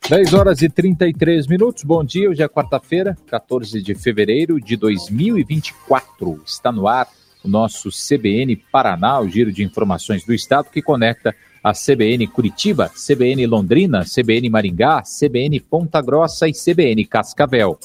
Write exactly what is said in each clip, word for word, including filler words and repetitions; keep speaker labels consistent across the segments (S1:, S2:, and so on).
S1: dez horas e trinta e três minutos, bom dia, hoje é quarta-feira, quatorze de fevereiro de dois mil e vinte e quatro. Está no ar o nosso C B N Paraná, o giro de informações do estado que conecta a C B N Curitiba, C B N Londrina, C B N Maringá, C B N Ponta Grossa e C B N Cascavel.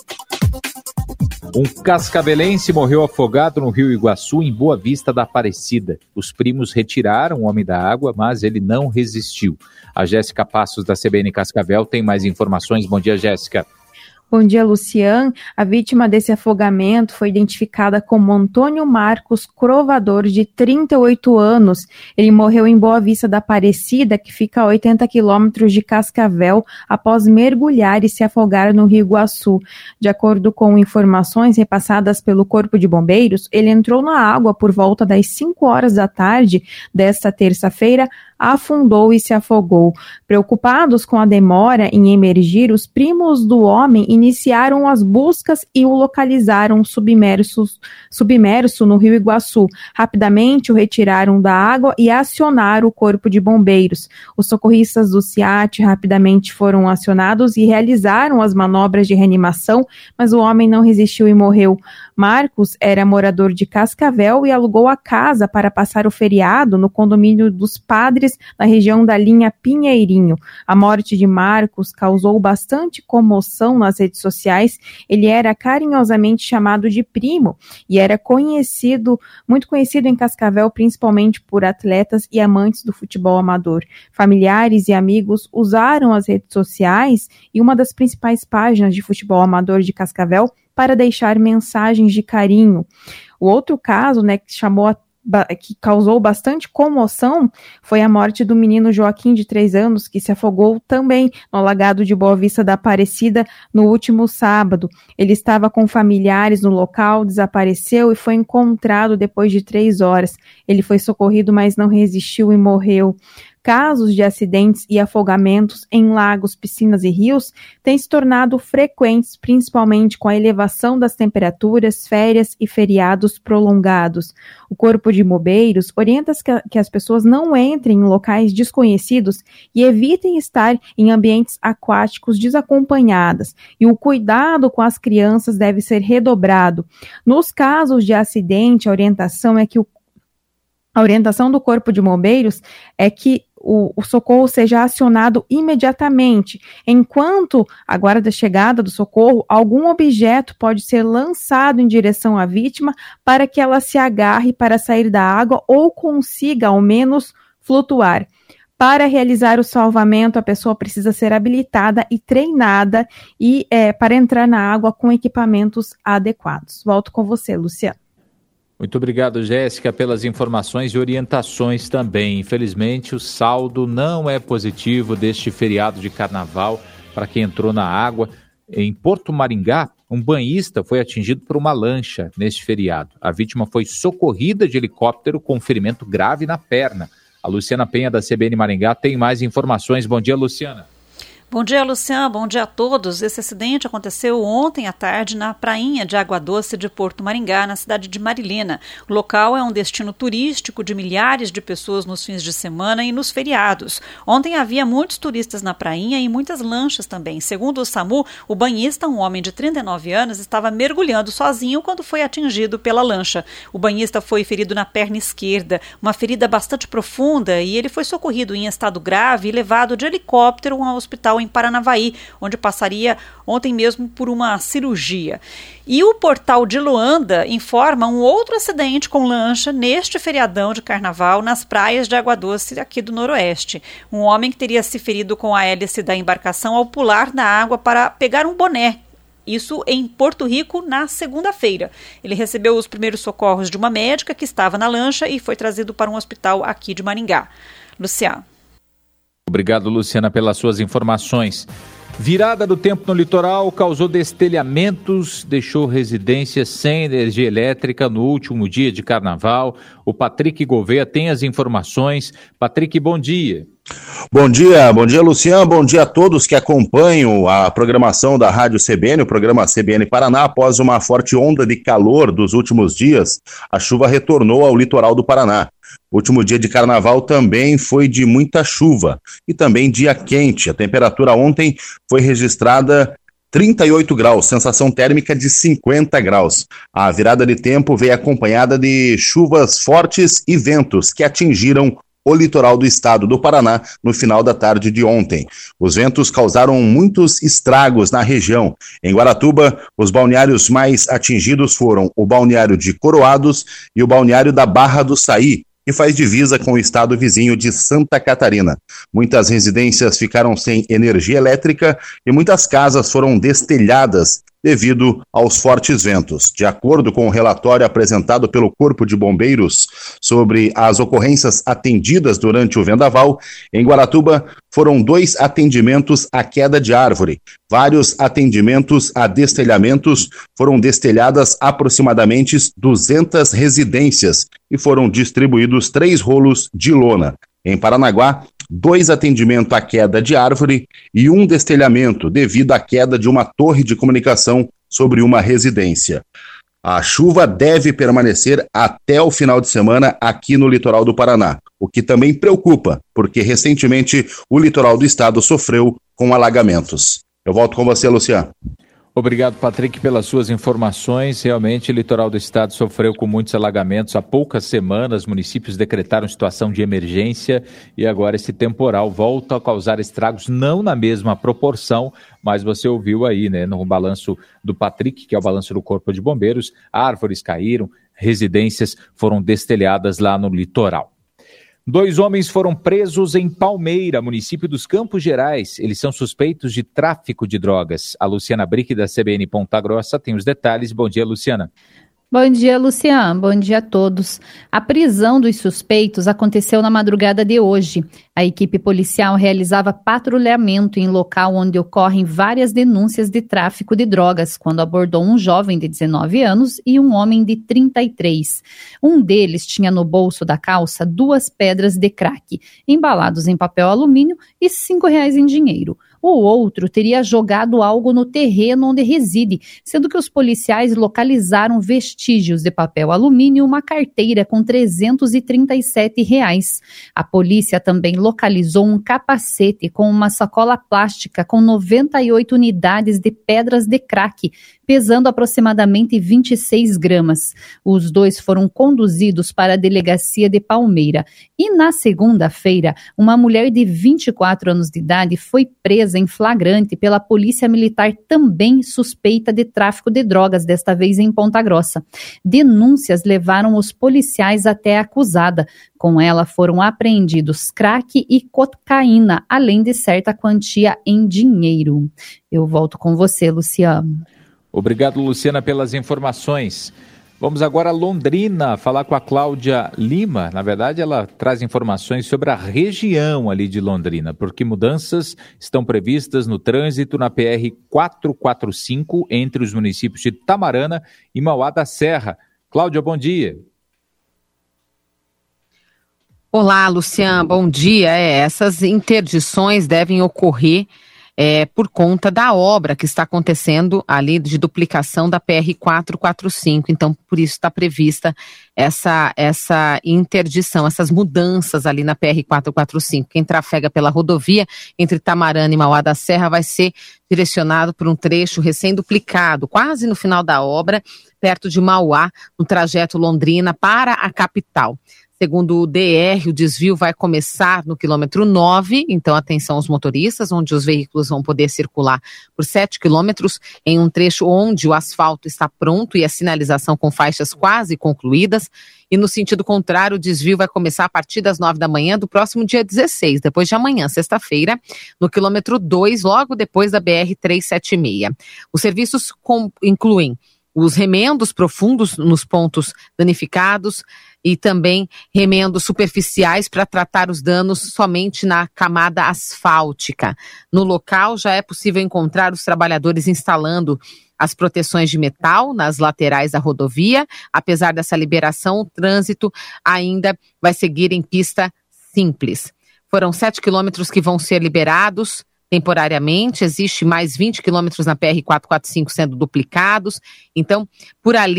S1: Um cascavelense morreu afogado no Rio Iguaçu, em Boa Vista da Aparecida. Os primos retiraram o homem da água, mas ele não resistiu. A Jéssica Passos, da C B N Cascavel, tem mais informações. Bom dia, Jéssica.
S2: Bom dia, Lucian. A vítima desse afogamento foi identificada como Antônio Marcos Crovador, de trinta e oito anos. Ele morreu em Boa Vista da Aparecida, que fica a oitenta quilômetros de Cascavel, após mergulhar e se afogar no Rio Iguaçu. De acordo com informações repassadas pelo Corpo de Bombeiros, ele entrou na água por volta das cinco horas da tarde desta terça-feira, afundou e se afogou. Preocupados com a demora em emergir, os primos do homem iniciaram as buscas e o localizaram submerso, submerso no Rio Iguaçu. Rapidamente o retiraram da água e acionaram o Corpo de Bombeiros. Os socorristas do SEAT rapidamente foram acionados e realizaram as manobras de reanimação, mas o homem não resistiu e morreu. Marcos era morador de Cascavel e alugou a casa para passar o feriado no condomínio dos Padres, na região da linha Pinheirinho. A morte de Marcos causou bastante comoção nas redes sociais. Ele era carinhosamente chamado de primo e era conhecido, muito conhecido em Cascavel, principalmente por atletas e amantes do futebol amador. Familiares e amigos usaram as redes sociais e uma das principais páginas de futebol amador de Cascavel para deixar mensagens de carinho. O outro caso, né, que chamou a que causou bastante comoção foi a morte do menino Joaquim, de três anos, que se afogou também no alagado de Boa Vista da Aparecida no último sábado. Ele estava com familiares no local, desapareceu e foi encontrado depois de três horas. Ele foi socorrido, mas não resistiu e morreu. Casos de acidentes e afogamentos em lagos, piscinas e rios têm se tornado frequentes, principalmente com a elevação das temperaturas, férias e feriados prolongados. O Corpo de Bombeiros orienta que as pessoas não entrem em locais desconhecidos e evitem estar em ambientes aquáticos desacompanhadas, e o cuidado com as crianças deve ser redobrado. Nos casos de acidente, a orientação é que o A orientação do Corpo de Bombeiros é que o, o socorro seja acionado imediatamente. Enquanto aguarda a chegada do socorro, algum objeto pode ser lançado em direção à vítima para que ela se agarre para sair da água ou consiga, ao menos, flutuar. Para realizar o salvamento, a pessoa precisa ser habilitada e treinada e, é, para entrar na água com equipamentos adequados. Volto com você, Luciano.
S1: Muito obrigado, Jéssica, pelas informações e orientações também. Infelizmente, o saldo não é positivo deste feriado de carnaval para quem entrou na água. Em Porto Maringá, um banhista foi atingido por uma lancha neste feriado. A vítima foi socorrida de helicóptero com ferimento grave na perna. A Luciana Penha, da C B N Maringá, tem mais informações. Bom dia, Luciana.
S3: Bom dia, Luciano. Bom dia a todos. Esse acidente aconteceu ontem à tarde na prainha de Água Doce de Porto Maringá, na cidade de Marilena. O local é um destino turístico de milhares de pessoas nos fins de semana e nos feriados. Ontem havia muitos turistas na prainha e muitas lanchas também. Segundo o SAMU, o banhista, um homem de trinta e nove anos, estava mergulhando sozinho quando foi atingido pela lancha. O banhista foi ferido na perna esquerda, uma ferida bastante profunda, e ele foi socorrido em estado grave e levado de helicóptero a um hospital em Paranavaí, onde passaria ontem mesmo por uma cirurgia. E o portal de Luanda informa um outro acidente com lancha neste feriadão de carnaval nas praias de Água Doce, aqui do Noroeste. Um homem que teria se ferido com a hélice da embarcação ao pular na água para pegar um boné. Isso em Porto Rico na segunda-feira. Ele recebeu os primeiros socorros de uma médica que estava na lancha e foi trazido para um hospital aqui de Maringá. Luciano.
S1: Obrigado, Luciana, pelas suas informações. Virada do tempo no litoral causou destelhamentos, deixou residências sem energia elétrica no último dia de carnaval. O Patrick Gouveia tem as informações. Patrick, bom dia.
S4: Bom dia, bom dia, Luciano, bom dia a todos que acompanham a programação da Rádio C B N, o programa C B N Paraná. Após uma forte onda de calor dos últimos dias, a chuva retornou ao litoral do Paraná. O último dia de carnaval também foi de muita chuva e também dia quente. A temperatura ontem foi registrada trinta e oito graus, sensação térmica de cinquenta graus. A virada de tempo veio acompanhada de chuvas fortes e ventos que atingiram o litoral do estado do Paraná no final da tarde de ontem. Os ventos causaram muitos estragos na região. Em Guaratuba, os balneários mais atingidos foram o balneário de Coroados e o balneário da Barra do Saí, que faz divisa com o estado vizinho de Santa Catarina. Muitas residências ficaram sem energia elétrica e muitas casas foram destelhadas devido aos fortes ventos. De acordo com o relatório apresentado pelo Corpo de Bombeiros sobre as ocorrências atendidas durante o vendaval, em Guaratuba foram dois atendimentos à queda de árvore. Vários atendimentos a destelhamentos, foram destelhadas aproximadamente duzentas residências e foram distribuídos três rolos de lona. Em Paranaguá, dois atendimentos à queda de árvore e um destelhamento devido à queda de uma torre de comunicação sobre uma residência. A chuva deve permanecer até o final de semana aqui no litoral do Paraná, o que também preocupa, porque recentemente o litoral do estado sofreu com alagamentos. Eu volto com você, Luciano.
S1: Obrigado, Patrick, pelas suas informações. Realmente, o litoral do estado sofreu com muitos alagamentos. Há poucas semanas, municípios decretaram situação de emergência e agora esse temporal volta a causar estragos, não na mesma proporção, mas você ouviu aí, né, no balanço do Patrick, que é o balanço do Corpo de Bombeiros, árvores caíram, residências foram destelhadas lá no litoral. Dois homens foram presos em Palmeira, município dos Campos Gerais. Eles são suspeitos de tráfico de drogas. A Luciana Brick, da C B N Ponta Grossa, tem os detalhes. Bom dia, Luciana.
S5: Bom dia, Luciano. Bom dia a todos. A prisão dos suspeitos aconteceu na madrugada de hoje. A equipe policial realizava patrulhamento em local onde ocorrem várias denúncias de tráfico de drogas, quando abordou um jovem de dezenove anos e um homem de trinta e três. Um deles tinha no bolso da calça duas pedras de crack, embalados em papel alumínio e cinco reais em dinheiro. O outro teria jogado algo no terreno onde reside, sendo que os policiais localizaram vestígios de papel alumínio e uma carteira com trezentos e trinta e sete reais. A polícia também localizou um capacete com uma sacola plástica com noventa e oito unidades de pedras de crack, pesando aproximadamente vinte e seis gramas. Os dois foram conduzidos para a delegacia de Palmeira. E na segunda-feira, uma mulher de vinte e quatro anos de idade foi presa em flagrante pela Polícia Militar, também suspeita de tráfico de drogas, desta vez em Ponta Grossa. Denúncias levaram os policiais até a acusada. Com ela foram apreendidos crack e cocaína, além de certa quantia em dinheiro. Eu volto com você, Luciano.
S1: Obrigado, Luciana, pelas informações. Vamos agora a Londrina, falar com a Cláudia Lima. Na verdade, ela traz informações sobre a região ali de Londrina, porque mudanças estão previstas no trânsito na P R quatrocentos e quarenta e cinco entre os municípios de Tamarana e Mauá da Serra. Cláudia, bom dia.
S6: Olá, Luciano, bom dia. É, essas interdições devem ocorrer É, por conta da obra que está acontecendo ali de duplicação da P R quatrocentos e quarenta e cinco, então por isso está prevista essa, essa interdição, essas mudanças ali na P R quatrocentos e quarenta e cinco. Quem trafega pela rodovia entre Tamarana e Mauá da Serra vai ser direcionado por um trecho recém-duplicado, quase no final da obra, perto de Mauá, no trajeto Londrina para a capital. Segundo o D R, o desvio vai começar no quilômetro nove, então atenção aos motoristas, onde os veículos vão poder circular por sete quilômetros, em um trecho onde o asfalto está pronto e a sinalização com faixas quase concluídas. E no sentido contrário, o desvio vai começar a partir das nove da manhã do próximo dia dezesseis, depois de amanhã, sexta-feira, no quilômetro dois, logo depois da B R trezentos e setenta e seis. Os serviços com, incluem os remendos profundos nos pontos danificados e também remendos superficiais para tratar os danos somente na camada asfáltica. No local já é possível encontrar os trabalhadores instalando as proteções de metal nas laterais da rodovia. Apesar dessa liberação, o trânsito ainda vai seguir em pista simples. Foram sete quilômetros que vão ser liberados temporariamente, existe mais vinte quilômetros na P R quatrocentos e quarenta e cinco sendo duplicados, então por ali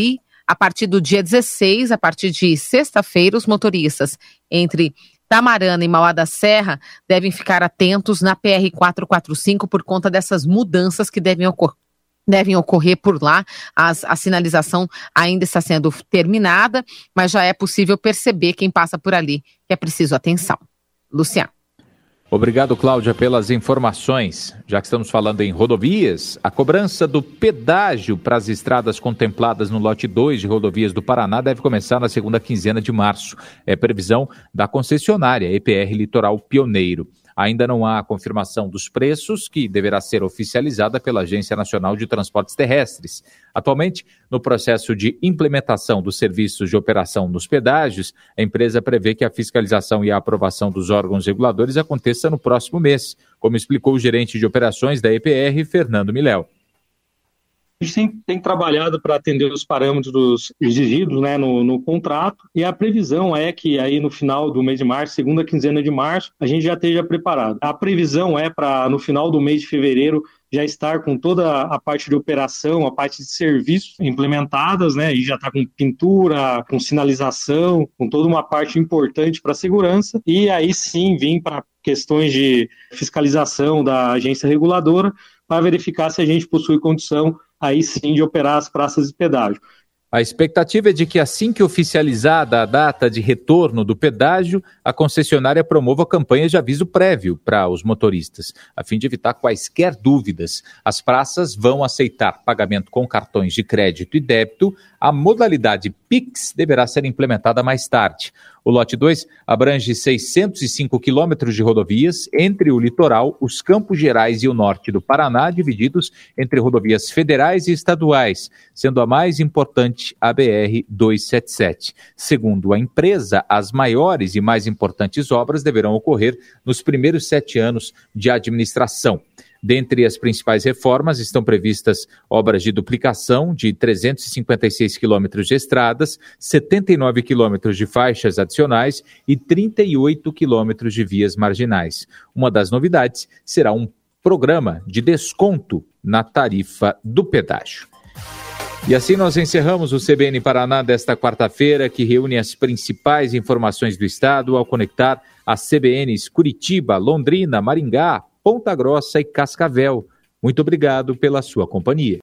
S6: A partir do dia dezesseis, a partir de sexta-feira, os motoristas entre Tamarana e Mauá da Serra devem ficar atentos na P R quatrocentos e quarenta e cinco por conta dessas mudanças que devem ocorrer. Devem ocorrer por lá. As, a sinalização ainda está sendo terminada, mas já é possível perceber quem passa por ali que é preciso atenção. Luciano.
S1: Obrigado, Cláudia, pelas informações. Já que estamos falando em rodovias, a cobrança do pedágio para as estradas contempladas no lote dois de rodovias do Paraná deve começar na segunda quinzena de março. É previsão da concessionária E P R Litoral Pioneiro. Ainda não há confirmação dos preços, que deverá ser oficializada pela Agência Nacional de Transportes Terrestres. Atualmente, no processo de implementação dos serviços de operação nos pedágios, a empresa prevê que a fiscalização e a aprovação dos órgãos reguladores aconteça no próximo mês, como explicou o gerente de operações da E P R, Fernando Miléo.
S7: A gente tem, tem trabalhado para atender os parâmetros exigidos, né, no, no contrato, e a previsão é que aí no final do mês de março, segunda quinzena de março, a gente já esteja preparado. A previsão é para no final do mês de fevereiro já estar com toda a parte de operação, a parte de serviços implementadas, né, e já está com pintura, com sinalização, com toda uma parte importante para a segurança, e aí sim vir para questões de fiscalização da agência reguladora para verificar se a gente possui condição aí sim de operar as praças de pedágio.
S1: A expectativa é de que assim que oficializada a data de retorno do pedágio, a concessionária promova campanhas de aviso prévio para os motoristas, a fim de evitar quaisquer dúvidas. As praças vão aceitar pagamento com cartões de crédito e débito. A modalidade Pix deverá ser implementada mais tarde. O lote dois abrange seiscentos e cinco quilômetros de rodovias entre o litoral, os Campos Gerais e o norte do Paraná, divididos entre rodovias federais e estaduais, sendo a mais importante a B R duzentos e setenta e sete. Segundo a empresa, as maiores e mais importantes obras deverão ocorrer nos primeiros sete anos de administração. Dentre as principais reformas estão previstas obras de duplicação de trezentos e cinquenta e seis quilômetros de estradas, setenta e nove quilômetros de faixas adicionais e trinta e oito quilômetros de vias marginais. Uma das novidades será um programa de desconto na tarifa do pedágio. E assim nós encerramos o C B N Paraná desta quarta-feira, que reúne as principais informações do estado ao conectar as C B Ns Curitiba, Londrina, Maringá, Ponta Grossa e Cascavel. Muito obrigado pela sua companhia.